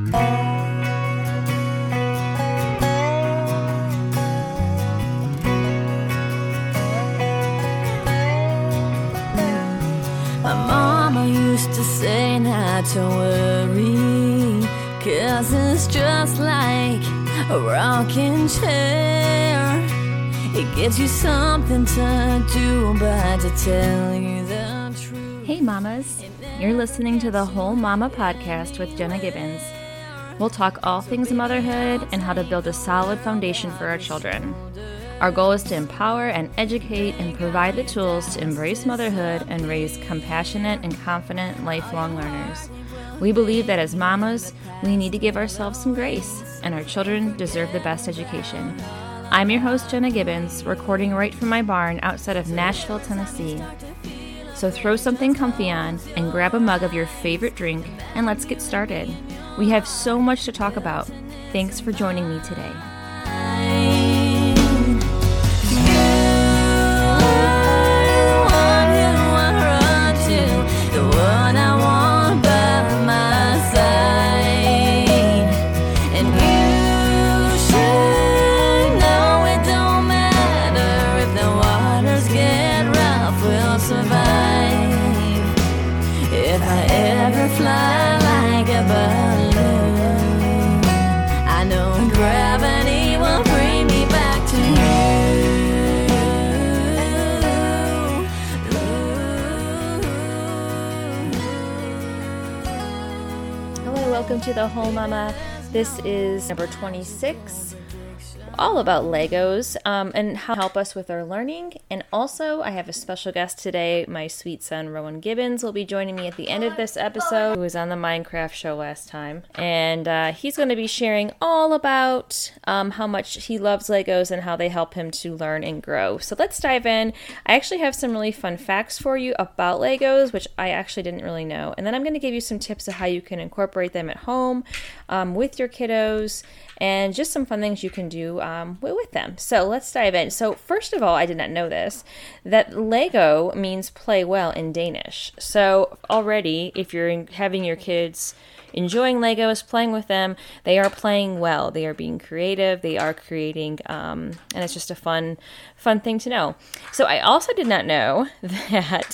My mama used to say not to worry, 'cause it's just like a rocking chair. It gives you something to do, but to tell you the truth. Hey mamas, you're listening to the Whole Mama podcast with Jenna Gibbons. We'll talk all things motherhood and how to build a solid foundation for our children. Our goal is to empower and educate and provide the tools to embrace motherhood and raise compassionate and confident lifelong learners. We believe that as mamas, we need to give ourselves some grace, and our children deserve the best education. I'm your host, Jenna Gibbons, recording right from my barn outside of Nashville, Tennessee. So throw something comfy on and grab a mug of your favorite drink, and let's get started. We have so much to talk about. Thanks for joining me today. Fly like a balloon. I know gravity will bring me back to you. Hello, welcome to the Whole Mama. This is number 26. All about Legos and how to help us with our learning. And also, I have a special guest today. My sweet son, Rowan Gibbons, will be joining me at the end of this episode, who was on the Minecraft show last time. And he's going to be sharing all about how much he loves Legos and how they help him to learn and grow. So let's dive in. I actually have some really fun facts for you about Legos, which I actually didn't really know. And then I'm going to give you some tips of how you can incorporate them at home with your kiddos, and just some fun things you can do with them. So let's dive in. So first of all, I did not know this, that Lego means play well in Danish. So already, if you're having your kids enjoying Legos, playing with them, they are playing well. They are being creative. They are creating, and it's just a fun thing to know. So I also did not know that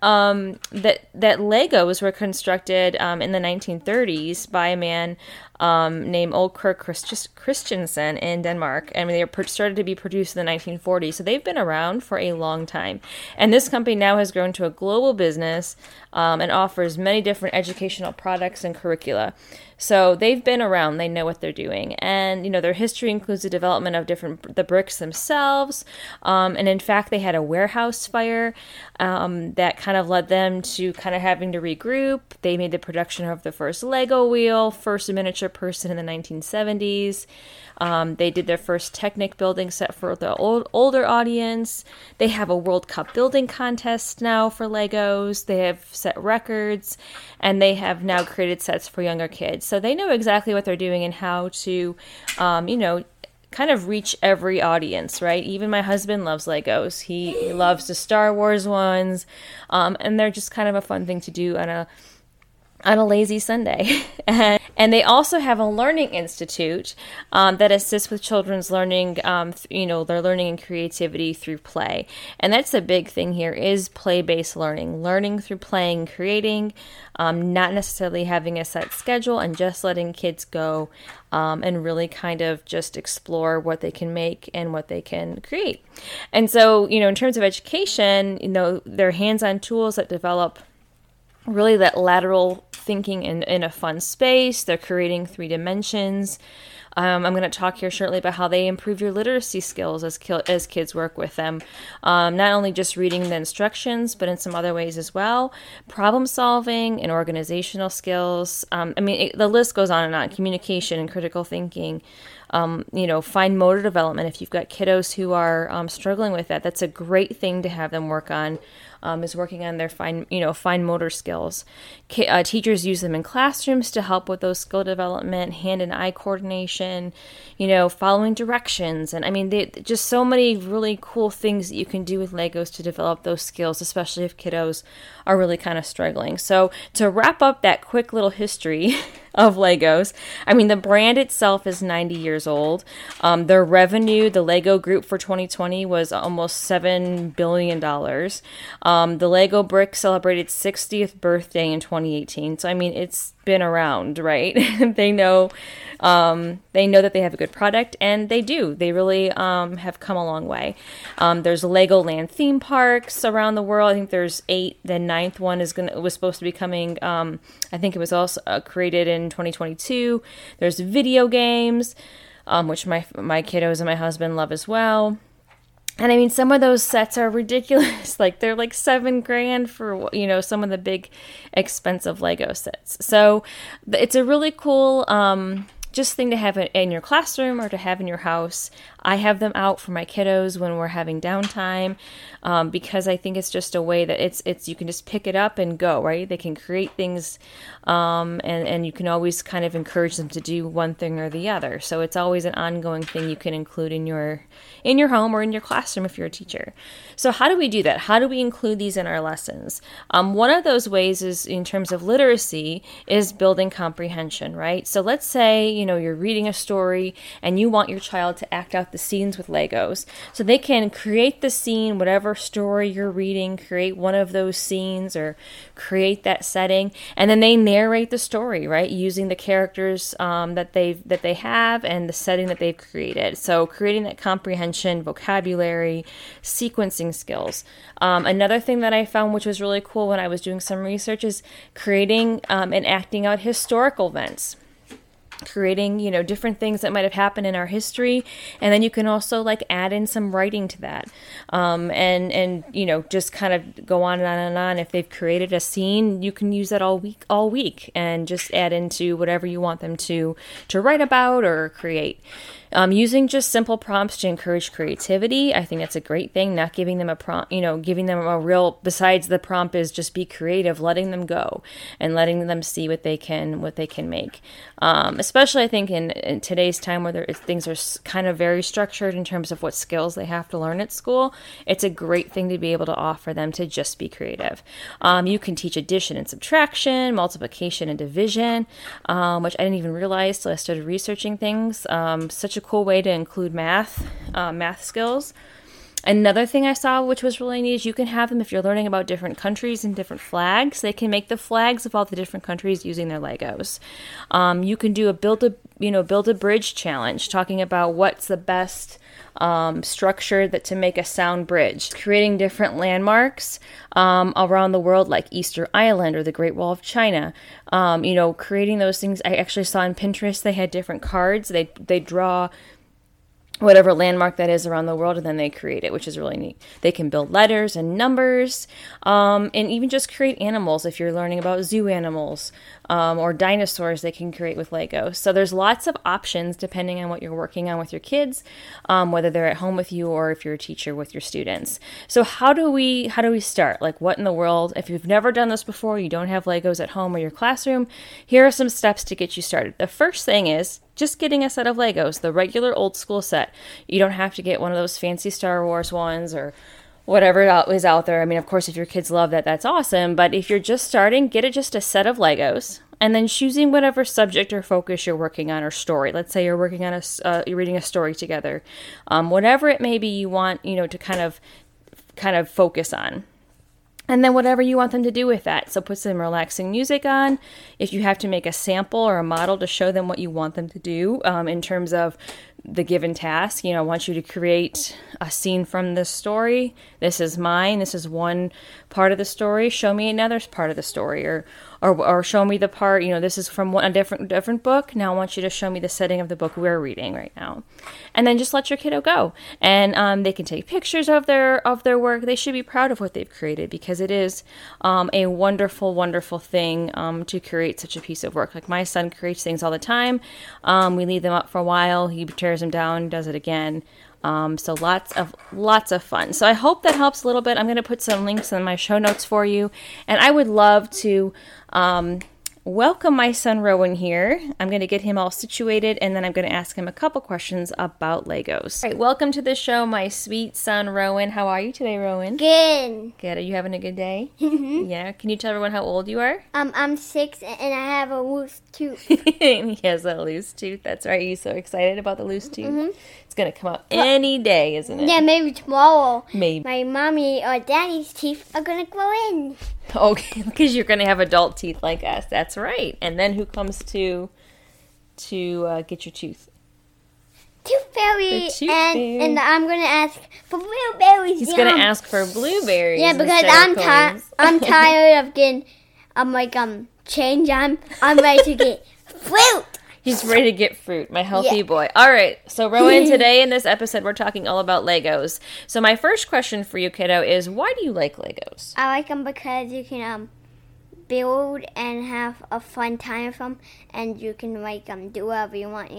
that Legos were constructed in the 1930s by a man named Ole Kirk Christensen in Denmark, and they were started to be produced in the 1940s. So they've been around for a long time, and this company now has grown to a global business and offers many different educational products and curricula. So they've been around, they know what they're doing. And, you know, their history includes the development of the bricks themselves. And in fact, they had a warehouse fire that kind of led them to kind of having to regroup. They made the production of the first Lego wheel, first miniature person in the 1970s. They did their first Technic building set for the older audience. They have a World Cup building contest now for Legos. They have set records, and they have now created sets for younger kids. So they know exactly what they're doing and how to, kind of reach every audience, right? Even my husband loves Legos. He loves the Star Wars ones, and they're just kind of a fun thing to do on a lazy Sunday. And they also have a learning institute that assists with children's learning, their learning and creativity through play. And that's a big thing here is play-based learning through playing, creating, not necessarily having a set schedule and just letting kids go and really kind of just explore what they can make and what they can create. And so, in terms of education, they're hands-on tools that develop really that lateral thinking in a fun space. They're creating 3 dimensions. I'm going to talk here shortly about how they improve your literacy skills as kids work with them. Not only just reading the instructions, but in some other ways as well. Problem solving and organizational skills. The list goes on and on. Communication and critical thinking. Fine motor development. If you've got kiddos who are struggling with that, that's a great thing to have them work on. Is working on their fine motor skills. Teachers use them in classrooms to help with those skill development, hand and eye coordination, following directions. And just so many really cool things that you can do with Legos to develop those skills, especially if kiddos are really kind of struggling. So to wrap up that quick little history of Legos. I mean, the brand itself is 90 years old. Their revenue, the Lego Group for 2020 was almost $7 billion. The Lego brick celebrated 60th birthday in 2018. So, I mean, it's been around, right? They know that they have a good product, and they do. They really have come a long way. There's Legoland theme parks around the world. I think there's 8. The 9th one was supposed to be coming. I think it was also created in 2022. There's video games, which my kiddos and my husband love as well. And I mean, some of those sets are ridiculous. Like, they're like $7,000 for, some of the big expensive Lego sets. So it's a really cool, just thing to have in your classroom or to have in your house. I have them out for my kiddos when we're having downtime, because I think it's just a way that it's you can just pick it up and go, right? They can create things, and you can always kind of encourage them to do one thing or the other. So it's always an ongoing thing you can include in your home or in your classroom if you're a teacher. So how do we do that? How do we include these in our lessons? One of those ways is, in terms of literacy, is building comprehension, right? So let's say, you're reading a story and you want your child to act out the scenes with Legos. So they can create the scene, whatever story you're reading, create one of those scenes or create that setting, and then they narrate the story, right? Using the characters that they have and the setting that they've created. So creating that comprehension, vocabulary, sequencing skills. Another thing that I found, which was really cool when I was doing some research, is creating and acting out historical events. Creating, different things that might have happened in our history. And then you can also add in some writing to that. And just kind of go on and on and on. If they've created a scene, you can use that all week and just add into whatever you want them to write about or create. Using just simple prompts to encourage creativity, I think that's a great thing. Not giving them a prompt, giving them a real, besides the prompt is just be creative, letting them go and letting them see what they can make. Especially I think in today's time where things are kind of very structured in terms of what skills they have to learn at school, it's a great thing to be able to offer them to just be creative. You can teach addition and subtraction, multiplication and division, which I didn't even realize till I started researching things. Such a cool way to include math skills. Another thing I saw, which was really neat, is you can have them, if you're learning about different countries and different flags, they can make the flags of all the different countries using their Legos. You can do a build a bridge challenge, talking about what's the best structure to make a sound bridge. Creating different landmarks around the world, like Easter Island or the Great Wall of China. Creating those things. I actually saw on Pinterest they had different cards. They draw whatever landmark that is around the world, and then they create it, which is really neat. They can build letters and numbers, and even just create animals. If you're learning about zoo animals or dinosaurs, they can create with Lego. So there's lots of options depending on what you're working on with your kids, whether they're at home with you or if you're a teacher with your students. So how do we start? What in the world? If you've never done this before, you don't have Legos at home or your classroom, here are some steps to get you started. The first thing is just getting a set of Legos, the regular old school set. You don't have to get one of those fancy Star Wars ones or whatever is out there. I mean, of course, if your kids love that, that's awesome. But if you're just starting, get just a set of Legos, and then choosing whatever subject or focus you're working on or story. Let's say you're working on you're reading a story together. Whatever it may be you want, to kind of focus on. And then whatever you want them to do with that. So put some relaxing music on. If you have to make a sample or a model to show them what you want them to do in terms of the given task, I want you to create a scene from this story. This is mine. This is one part of the story. Show me another part of the story, or show me the part. This is from a different book. Now I want you to show me the setting of the book we're reading right now, and then just let your kiddo go. And they can take pictures of their work. They should be proud of what they've created, because it is a wonderful, wonderful thing to create such a piece of work. Like my son creates things all the time. We leave them up for a while. He tears them down, does it again. So lots of fun. So I hope that helps a little bit. I'm going to put some links in my show notes for you, and I would love to welcome my son Rowan here. I'm going to get him all situated, and then I'm going to ask him a couple questions about Legos. All right, welcome to the show, my sweet son Rowan. How are you today, Rowan? Good. Good. Are you having a good day? Mm-hmm. Yeah. Can you tell everyone how old you are? I'm 6 and I have a loose tooth. He has a loose tooth. That's right. Are you so excited about the loose tooth? Mm-hmm. It's going to come out any day, isn't it? Yeah, maybe tomorrow. Maybe. My mommy or daddy's teeth are gonna grow in. Okay, because you're going to have adult teeth like us. That's right. And then who comes to get your tooth? Tooth fairy. The tooth fairy. And I'm gonna ask for blueberries. He's going to ask for blueberries. Yeah, because instead of coins. I'm tired of getting change. I'm ready to get fruit. He's ready to get fruit, my healthy boy. All right, so Rowan, today in this episode, we're talking all about Legos. So my first question for you, kiddo, is why do you like Legos? I like them because you can build and have a fun time with them, and you can do whatever you want.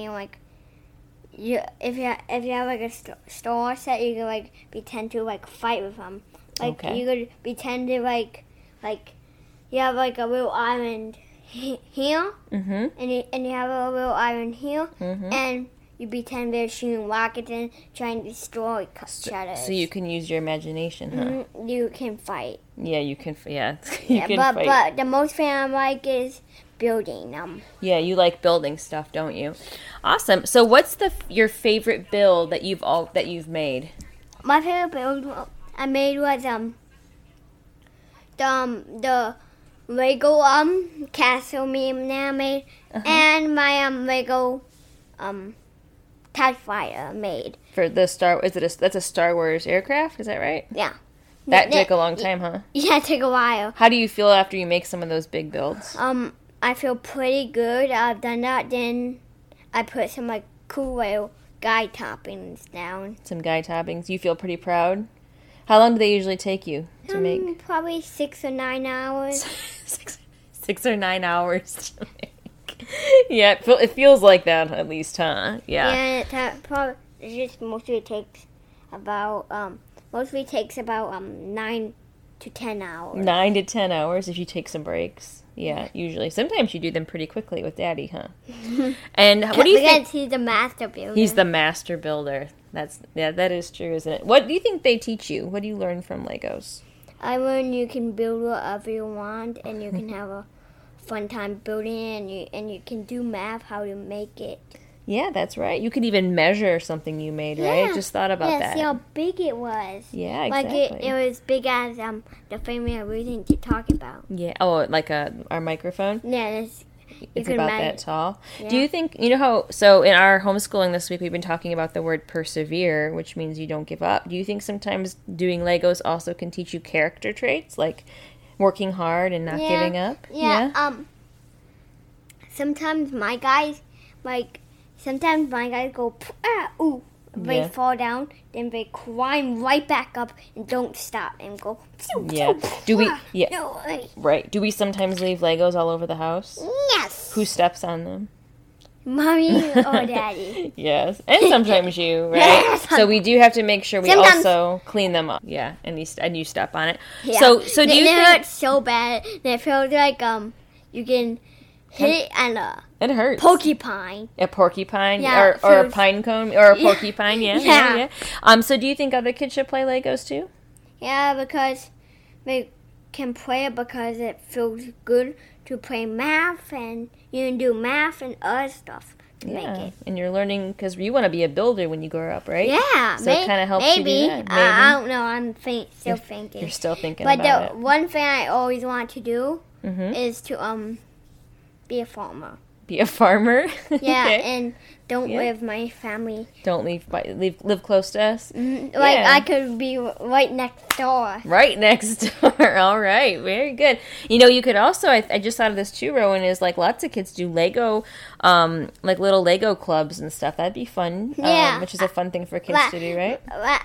If you have like a store set, you can pretend to fight with them. Okay. You could pretend to you have a little island here, Mm-hmm. and you have a little island here, Mm-hmm. and you pretend they're shooting rockets and trying to destroy each other. So you can use your imagination, huh? Mhm, you can fight. Yeah, you can. Yeah, But the most thing I like is building them. Yeah, you like building stuff, don't you? Awesome. So what's your favorite build that you've made? My favorite build I made was the Lego castle meme that I made, and my Lego TIE fighter made. For the that's a Star Wars aircraft, is that right? Yeah. That took a long time, huh? Yeah, it took a while. How do you feel after you make some of those big builds? I feel pretty good. I've done that. Then I put some cool little guy toppings down. Some guy toppings. You feel pretty proud? How long do they usually take you to make? Probably 6 or 9 hours. 6 or 9 hours to make. Yeah, it feels like that at least, huh? Yeah. Yeah, it just mostly takes about 9 to 10 hours. 9 to 10 hours if you take some breaks. Yeah, usually. Sometimes you do them pretty quickly with Daddy, huh? And what do you think? Because he's the master builder. He's the master builder. That is true, isn't it? What do you think they teach you? What do you learn from Legos? I learned you can build whatever you want, and you can have a fun time building it, and you can do math how to make it. Yeah, that's right. You could even measure something you made, right? Yeah. Just thought about that. See how big it was. Yeah, exactly. It was big as the thing we were using to talk about. Yeah. Oh, like our microphone? Yeah, It's about that tall. Yeah. Do you think, so in our homeschooling this week, we've been talking about the word persevere, which means you don't give up. Do you think sometimes doing Legos also can teach you character traits, like working hard and not giving up? Yeah. Sometimes my guys go, ooh. They fall down, then they climb right back up and don't stop and go. Yeah. Do we? Yeah. No, Right. Do we sometimes leave Legos all over the house? yes. Who steps on them? Mommy or Daddy? Yes, and sometimes you, right? Yes. So we do have to make sure we Sometimes. also clean them up. Yeah, and you step on it. Yeah. So do you They think hurt so bad? They feel like you can hit it and it hurts? porcupine. A porcupine, Yeah, or a so- pine cone, or a porcupine. Yeah, Yeah. yeah. So do you think other kids should play Legos too? Yeah, because they can play it because it feels good to play math, and you can do math and other stuff to make it. And you're learning because you want to be a builder when you grow up, right? Yeah, So it kind of helps you do that. Maybe. I don't know. I'm still thinking. You're still thinking But about the it. one thing I always want to do Mhm. is to be a farmer. Be a farmer. Yeah, Okay. and don't Yeah. live my family. Don't live close to us. Like Yeah. I could be right next door. Right next door. All right. Very good. You could also, I just thought of this too, Rowan, is like lots of kids do Lego, like little Lego clubs and stuff. That'd be fun. Yeah. Which is a fun thing for kids to do, right?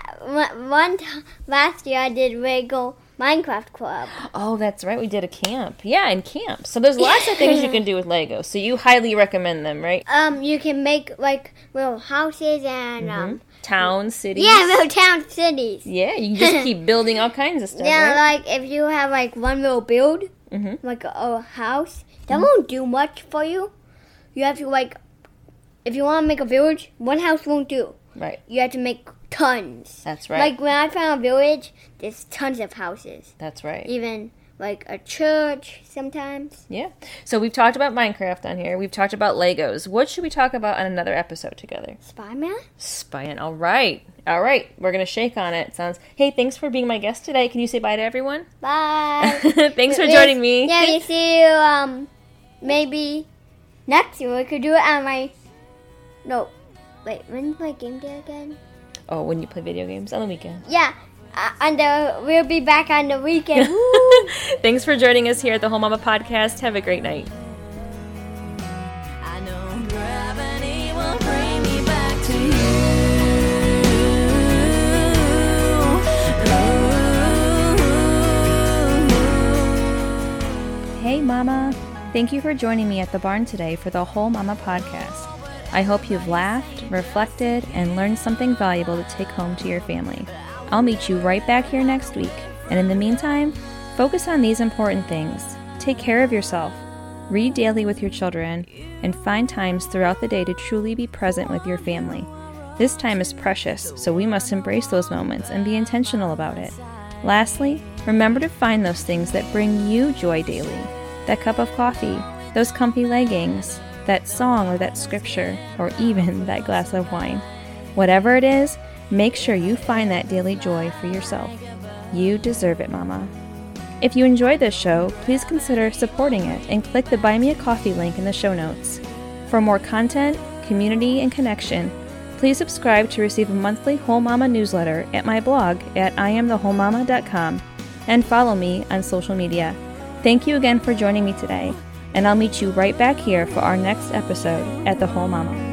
Last year I did Lego Minecraft Club. Oh, that's right. We did a camp. Yeah, in camp. So there's lots of things you can do with Lego. So you highly recommend them, right? You can make like little houses and Towns, cities. little town cities. Yeah, you can just keep building all kinds of stuff, Yeah, right? like if you have like one little build, Mhm. like a house, That won't do much for you. You have to, like, if you want to make a village, one house won't do. Right. You have to make tons. That's right. Like, when I found a village, there's tons of houses. That's right. Even, like, a church sometimes. Yeah. So we've talked about Minecraft on here. We've talked about Legos. What should we talk about on another episode together? Spider-Man? Spider-Man. All right. All right. We're going to shake on it. Hey, thanks for being my guest today. Can you say bye to everyone? Bye. Thanks for joining me. Yeah, we see you, maybe next year. We could do it on my... No. Wait, when's my game day again? Oh, when you play video games? On the weekend. Yeah. We'll be back on the weekend. Woo! Thanks for joining us here at the Whole Mama Podcast. Have a great night. I know gravity will bring me back to you. Hey, Mama. Thank you for joining me at the barn today for the Whole Mama Podcast. I hope you've laughed, reflected, and learned something valuable to take home to your family. I'll meet you right back here next week. And in the meantime, focus on these important things. Take care of yourself, read daily with your children, and find times throughout the day to truly be present with your family. This time is precious, so we must embrace those moments and be intentional about it. Lastly, remember to find those things that bring you joy daily. That cup of coffee, those comfy leggings, that song or that scripture, or even that glass of wine. Whatever it is, make sure you find that daily joy for yourself. You deserve it, Mama. If you enjoyed this show, please consider supporting it and click the Buy Me a Coffee link in the show notes. For more content, community, and connection, please subscribe to receive a monthly Whole Mama newsletter at my blog at iamthewholemama.com and follow me on social media. Thank you again for joining me today, and I'll meet you right back here for our next episode at The Whole Mama.